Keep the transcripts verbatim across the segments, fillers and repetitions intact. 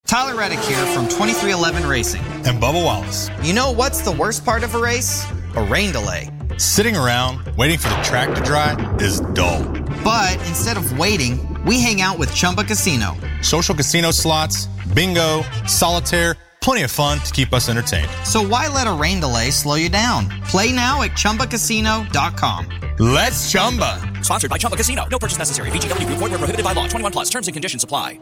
Tyler Reddick here from twenty-three eleven Racing. And Bubba Wallace. You know what's the worst part of a race? A rain delay. Sitting around, waiting for the track to dry is dull. But instead of waiting, we hang out with Chumba Casino. Social casino slots, bingo, solitaire, plenty of fun to keep us entertained. So why let a rain delay slow you down? Play now at Chumba Casino dot com. Let's Chumba. Sponsored by Chumba Casino. No purchase necessary. V G W Group. Void where prohibited by law. twenty-one plus. Terms and conditions apply.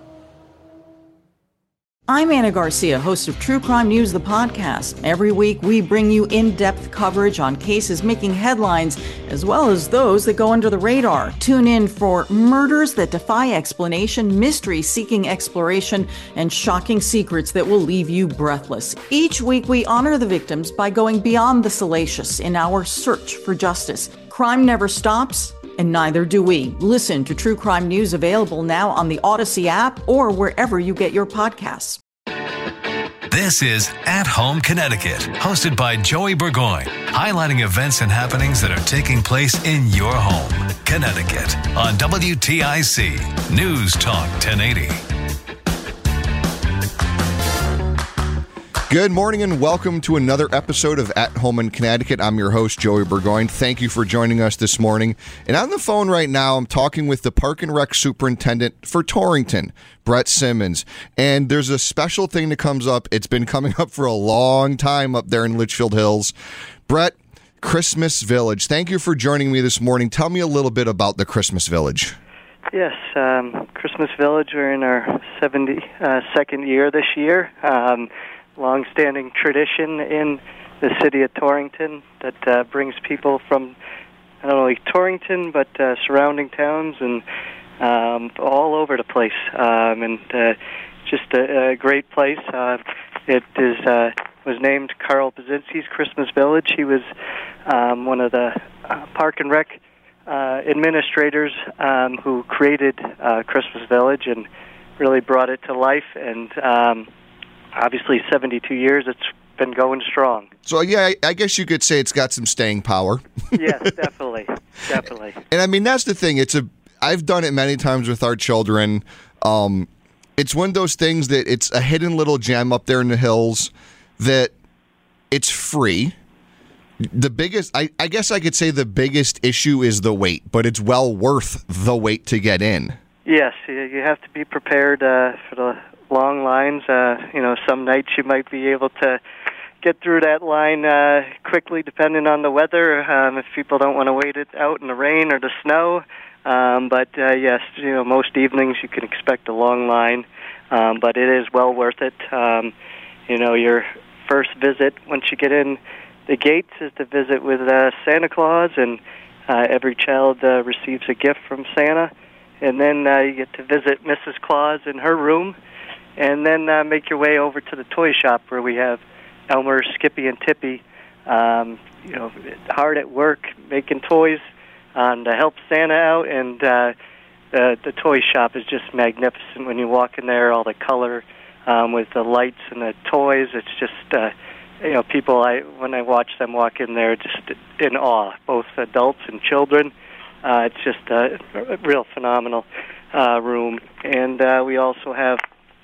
I'm Anna Garcia, host of True Crime News, the podcast. Every week, we bring you in-depth coverage on cases making headlines, as well as those that go under the radar. Tune in for murders that defy explanation, mysteries seeking exploration, and shocking secrets that will leave you breathless. Each week, we honor the victims by going beyond the salacious in our search for justice. Crime never stops, and neither do we. Listen to True Crime News, available now on the Odyssey app or wherever you get your podcasts. This is At Home Connecticut, hosted by Joey Burgoyne, highlighting events and happenings that are taking place in your home, Connecticut, on W T I C News Talk ten eighty. Good morning and welcome to another episode of At Home in Connecticut. I'm your host, Joey Burgoyne. Thank you for joining us this morning. And on the phone right now, I'm talking with the Park and Rec Superintendent for Torrington, Brett Simmons. And there's a special thing that comes up. It's been coming up for a long time up there in Litchfield Hills. Brett, Christmas Village. Thank you for joining me this morning. Tell me a little bit about the Christmas Village. Yes, um, Christmas Village, we're in our seventy-second year this year. Um, long-standing tradition in the city of Torrington that uh, brings people from not only Torrington but uh, surrounding towns and um, all over the place. Um, and uh, just a, a great place. Uh, it is uh, was named Carl Pazinski's Christmas Village. He was um, one of the uh, Park and Rec uh, administrators um, who created uh, Christmas Village and really brought it to life. And um, obviously, seventy-two years, it's been going strong. So, yeah, I guess you could say it's got some staying power. Yes, definitely, definitely. And, I mean, that's the thing. It's a. I've done it many times with our children. Um, it's one of those things that it's a hidden little gem up there in the hills that it's free. The biggest, I, I guess I could say the biggest issue is the wait, but it's well worth the wait to get in. Yes, you have to be prepared uh, for the long lines. Uh, you know, some nights you might be able to get through that line uh, quickly, depending on the weather. Um, if people don't want to wait it out in the rain or the snow, um, but uh, yes, you know, most evenings you can expect a long line, um, but it is well worth it. Um, you know, your first visit once you get in the gates is to visit with uh, Santa Claus, and uh, every child uh, receives a gift from Santa, and then uh, you get to visit Missus Claus in her room. And then uh, make your way over to the toy shop where we have Elmer, Skippy, and Tippy, um, you know, hard at work making toys um, to help Santa out. And uh, the the toy shop is just magnificent. When you walk in there, all the color um, with the lights and the toys, it's just uh, you know, people. I when I watch them walk in there, just in awe, both adults and children. Uh, it's just a, a real phenomenal uh, room. And uh, we also have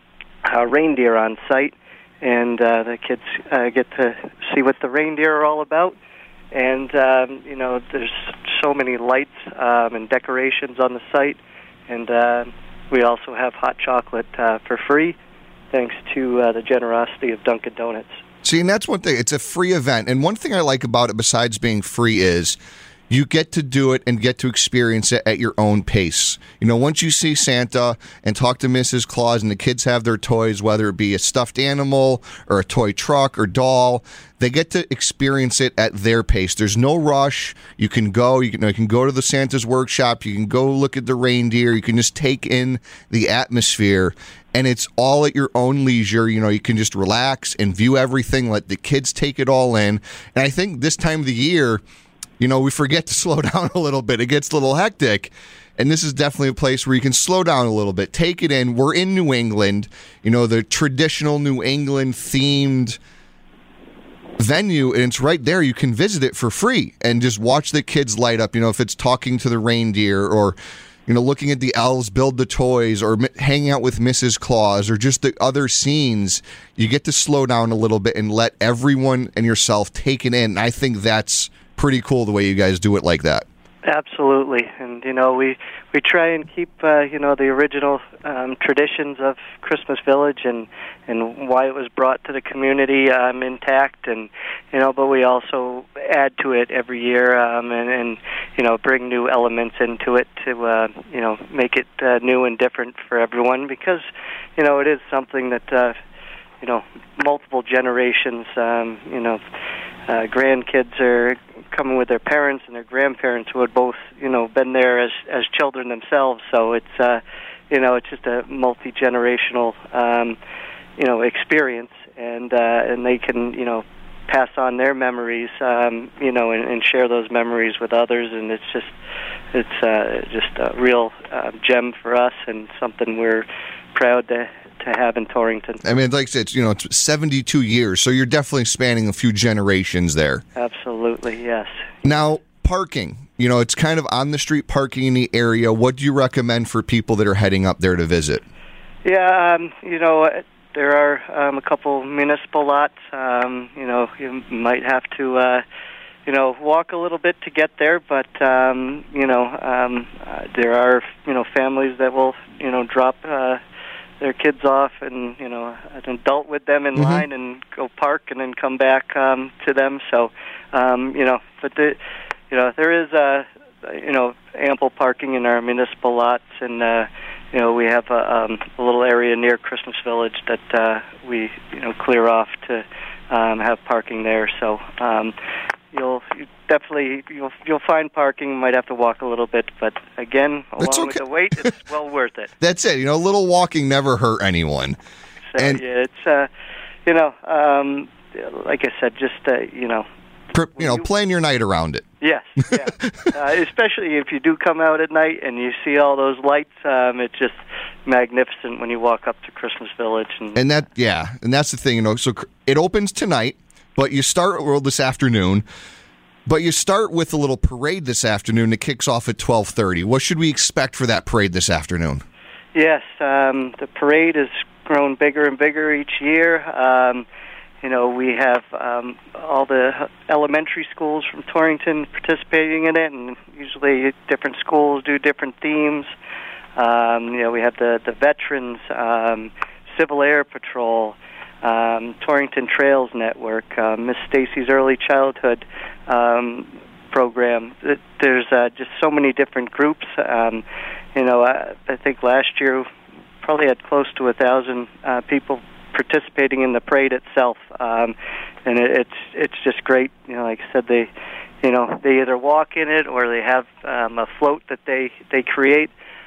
Uh, reindeer on site, and uh, the kids uh, get to see what the reindeer are all about. And, um, you know, there's so many lights um, and decorations on the site. And uh, we also have hot chocolate uh, for free, thanks to uh, the generosity of Dunkin' Donuts. See, and that's one thing. It's a free event. And one thing I like about it, besides being free, is you get to do it and get to experience it at your own pace. You know, once you see Santa and talk to Missus Claus and the kids have their toys, whether it be a stuffed animal or a toy truck or doll, they get to experience it at their pace. There's no rush. You can go. You can, you can go to the Santa's workshop. You can go look at the reindeer. You can just take in the atmosphere. And it's all at your own leisure. You know, you can just relax and view everything. Let the kids take it all in. And I think this time of the year, you know, we forget to slow down a little bit. It gets a little hectic. And this is definitely a place where you can slow down a little bit. Take it in. We're in New England. You know, the traditional New England themed venue, and it's right there. You can visit it for free and just watch the kids light up. You know, if it's talking to the reindeer or you know, looking at the elves build the toys, or m- hanging out with Missus Claus, or just the other scenes, you get to slow down a little bit and let everyone and yourself take it in. And I think that's pretty cool the way you guys do it like that. Absolutely, and you know we we try and keep uh, you know the original um, traditions of Christmas Village and and why it was brought to the community um, intact, and you know, but we also add to it every year um, and, and you know bring new elements into it to uh, you know make it uh, new and different for everyone, because you know it is something that uh, you know multiple generations um, you know uh, grandkids are coming with their parents and their grandparents who had both, you know, been there as as children themselves. So it's, uh, you know, it's just a multi-generational, um, you know, experience, and uh, and they can, you know, pass on their memories, um, you know, and, and share those memories with others. And it's just, it's uh, just a real uh, gem for us, and something we're proud to. to have in Torrington. I mean, like I said, it's, you know, it's seventy-two years, so you're definitely spanning a few generations there. Absolutely, yes. Now, parking, you know, it's kind of on the street parking in the area. What do you recommend for people that are heading up there to visit? Yeah, um, you know, there are um, a couple municipal lots. Um, you know, you might have to, uh, you know, walk a little bit to get there, but, um, you know, um, uh, there are, you know, families that will, you know, drop uh their kids off, and you know, an adult with them in mm-hmm. line, and go park, and then come back um, to them. So, um, you know, but the, you know, there is uh, you know ample parking in our municipal lots, and uh, you know, we have a, um, a little area near Christmas Village that uh, we you know clear off to um, have parking there. So. Um, You'll you definitely you'll you'll find parking. You might have to walk a little bit, but again, along okay. with the wait, it's well worth it. That's it. You know, a little walking never hurt anyone. So, and yeah, it's uh, you know, um, like I said, just uh, you know, per, you know, plan your night around it. Yes, yeah. uh, especially if you do come out at night and you see all those lights. Um, it's just magnificent when you walk up to Christmas Village. And, and that, yeah, and that's the thing. You know, so it opens tonight. But you start well, this afternoon, but you start with a little parade this afternoon that kicks off at twelve thirty. What should we expect for that parade this afternoon? Yes, um, the parade has grown bigger and bigger each year. Um, you know, we have um, all the elementary schools from Torrington participating in it, and usually different schools do different themes. Um, you know, we have the, the veterans, um, Civil Air Patrol, Um, Torrington Trails Network, uh, Miss Stacy's Early Childhood um, program. There's uh, just so many different groups. Um, you know, I, I think last year probably had close to a thousand uh, people participating in the parade itself, um, and it, it's it's just great. You know, like I said, they you know they either walk in it or they have um, a float that they they create,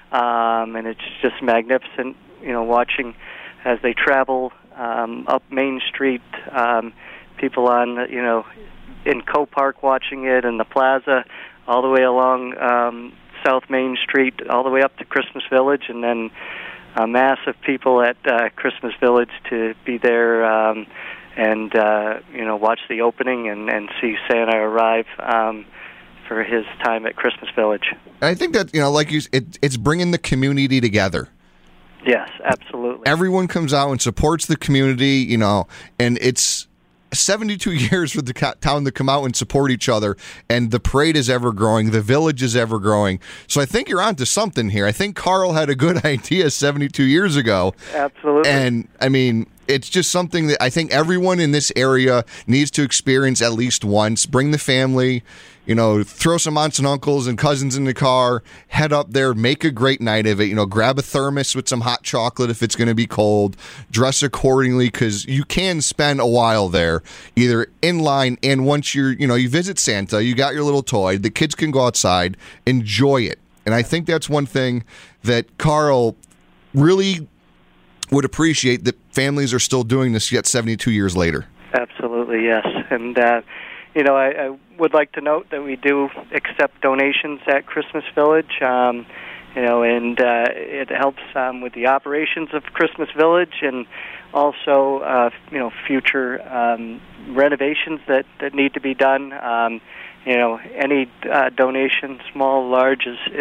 um, and it's just magnificent. You know, watching as they travel. Um, up Main Street, um, people on, you know, in Co Park watching it, and the plaza, all the way along um, South Main Street, all the way up to Christmas Village, and then a mass of people at uh, Christmas Village to be there um, and, uh, you know, watch the opening and, and see Santa arrive um, for his time at Christmas Village. I think that, you know, like you, it, it's bringing the community together. Yes, absolutely. Everyone comes out and supports the community, you know, and it's seventy-two years for the town to come out and support each other, and the parade is ever growing, the village is ever growing. So I think you're onto something here. I think Carl had a good idea seventy-two years ago. Absolutely. And, I mean, it's just something that I think everyone in this area needs to experience at least once. Bring the family, you know, throw some aunts and uncles and cousins in the car, head up there, make a great night of it. You know, grab a thermos with some hot chocolate if it's going to be cold. Dress accordingly, because you can spend a while there, either in line, and once you're, you know, you visit Santa, you got your little toy, the kids can go outside, enjoy it. And I think that's one thing that Carl really would appreciate, that families are still doing this yet seventy-two years later. Absolutely, yes. And, uh, you know, I, I would like to note that we do accept donations at Christmas Village, um, you know, and uh, it helps um, with the operations of Christmas Village, and also, uh, you know, future um, renovations that, that need to be done. Um, you know, any uh, donation, small, large, is, is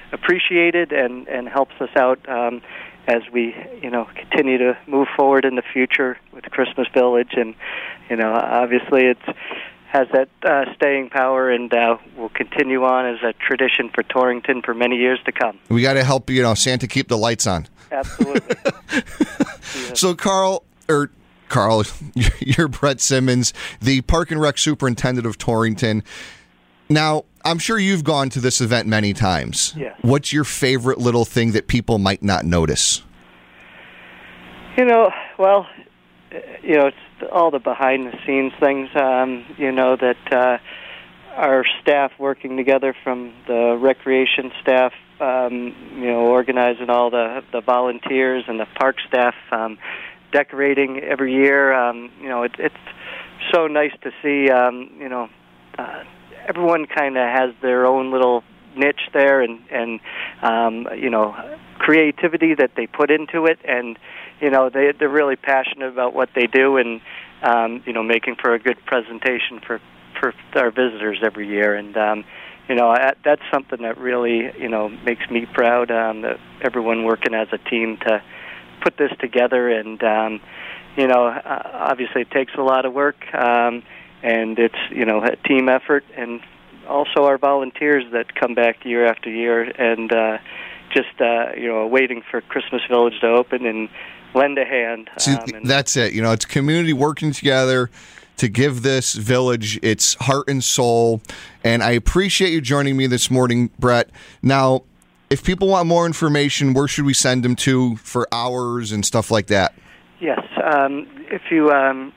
appreciated and, and helps us out um, as we, you know, continue to move forward in the future with Christmas Village. And, you know, obviously it's has that uh, staying power, and uh, will continue on as a tradition for Torrington for many years to come. We got to help, you know, Santa keep the lights on. Absolutely. So, Carl, or Carl, you're Brett Simmons, the Park and Rec Superintendent of Torrington. Now, I'm sure you've gone to this event many times. Yes. What's your favorite little thing that people might not notice? You know, well, you know, it's all the behind-the-scenes things, um, you know, that uh, our staff working together from the recreation staff, um, you know, organizing all the, the volunteers and the park staff, um, decorating every year. Um, you know, it, it's so nice to see, um, you know, uh, everyone kind of has their own little niche there, and, and um, you know, creativity that they put into it, and you know, they, they're really passionate about what they do, and, um, you know, making for a good presentation for, for our visitors every year. And, um, you know, I, that's something that really, you know, makes me proud, um, that everyone working as a team to put this together. And, um, you know, uh, obviously it takes a lot of work, um, and it's, you know, a team effort, and also our volunteers that come back year after year and uh, just, uh, you know, waiting for Christmas Village to open and lend a hand. See, um, and that's it. You know, it's community working together to give this village its heart and soul. And I appreciate you joining me this morning, Brett. Now, if people want more information, where should we send them to for hours and stuff like that? Yes. Um, if you um,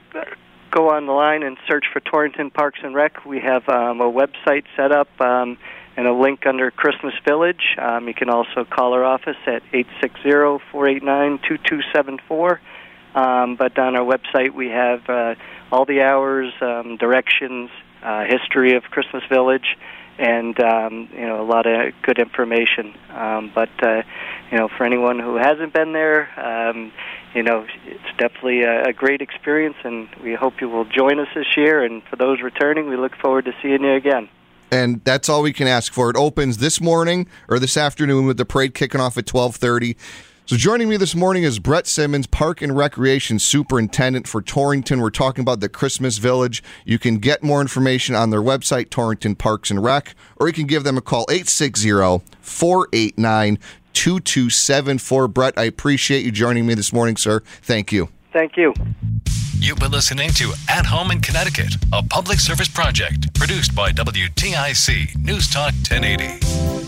go on the line and search for Torrington Parks and Rec, we have um, a website set up um, and a link under Christmas Village. Um, you can also call our office at eight six zero, four eight nine, two two seven four. Um, but on our website we have uh, all the hours, um, directions, uh, history of Christmas Village, and um, you know, a lot of good information. Um, but uh, you know, for anyone who hasn't been there, um, you know, it's definitely a, a great experience, and we hope you will join us this year. And for those returning, we look forward to seeing you again. And that's all we can ask for. It opens this morning or this afternoon with the parade kicking off at twelve thirty. So joining me this morning is Brett Simmons, Park and Recreation Superintendent for Torrington. We're talking about the Christmas Village. You can get more information on their website, Torrington Parks and Rec, or you can give them a call, eight six zero, four eight nine, two two seven four. Brett, I appreciate you joining me this morning, sir. Thank you. Thank you. You've been listening to At Home in Connecticut, a public service project produced by W T I C News Talk ten eighty.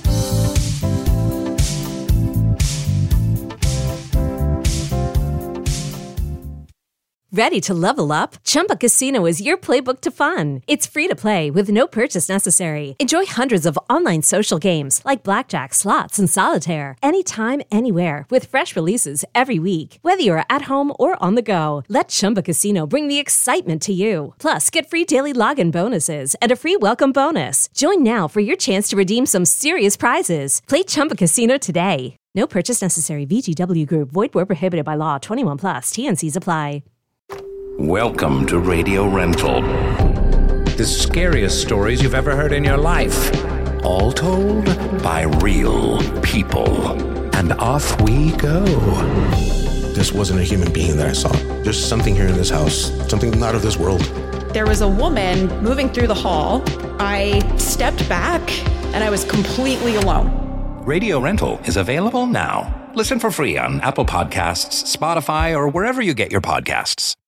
Ready to level up? Chumba Casino is your playbook to fun. It's free to play with no purchase necessary. Enjoy hundreds of online social games like blackjack, slots, and solitaire anytime, anywhere with fresh releases every week. Whether you're at home or on the go, let Chumba Casino bring the excitement to you. Plus, get free daily login bonuses and a free welcome bonus. Join now for your chance to redeem some serious prizes. Play Chumba Casino today. No purchase necessary. V G W Group. Void where prohibited by law. twenty-one plus. T N Cs apply. Welcome to Radio Rental. The scariest stories you've ever heard in your life. All told by real people. And off we go. This wasn't a human being that I saw. There's something here in this house. Something not of this world. There was a woman moving through the hall. I stepped back and I was completely alone. Radio Rental is available now. Listen for free on Apple Podcasts, Spotify, or wherever you get your podcasts.